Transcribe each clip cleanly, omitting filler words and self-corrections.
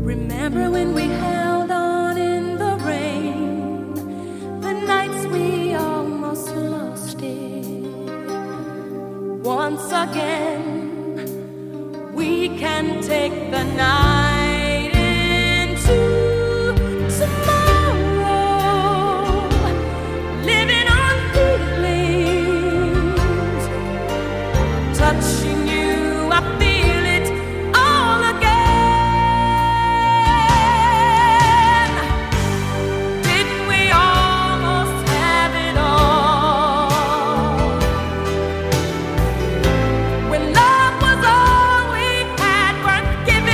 Remember when we held on in the rain, the nights we almost lost it. Once again, we can take the night into tomorrow, living on feelings, touching you, I feel it all again. Didn't we almost have it all? When love was all we had worth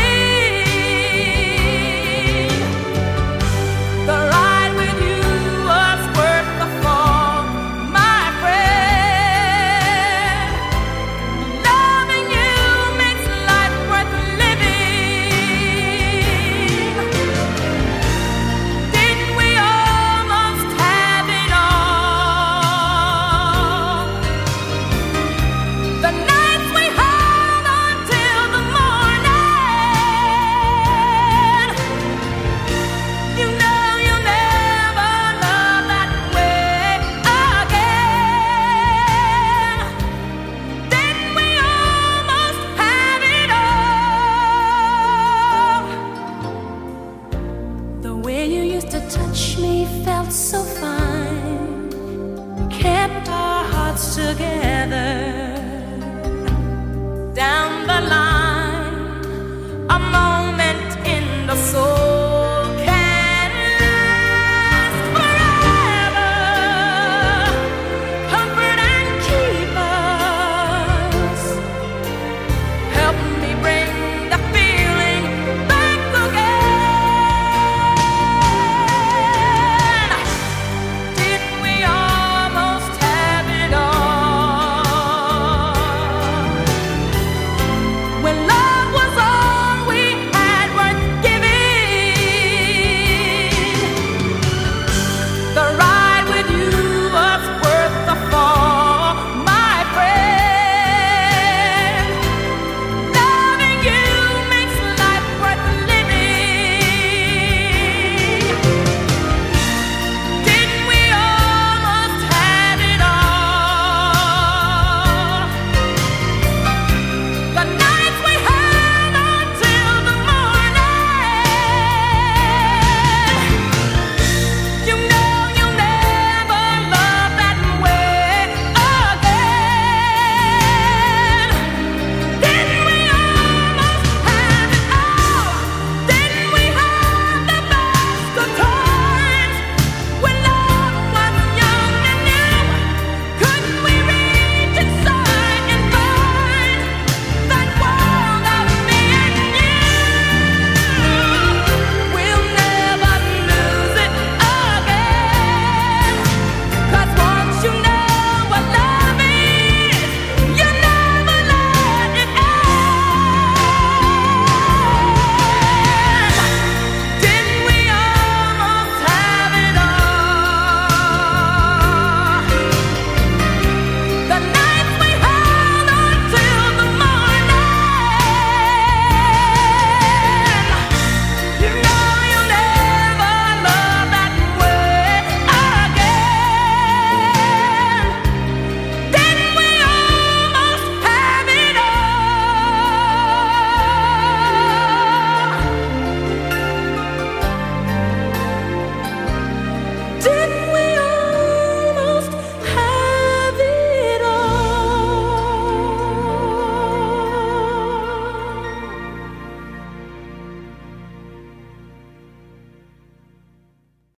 giving, the ride with you was worth the fall, my friend. Loving you makes life worth living. Didn't we almost have it all? The nights we held on till the morning. You know you'll never love that way again. Didn't we almost have it all? The way you used to touch me felt so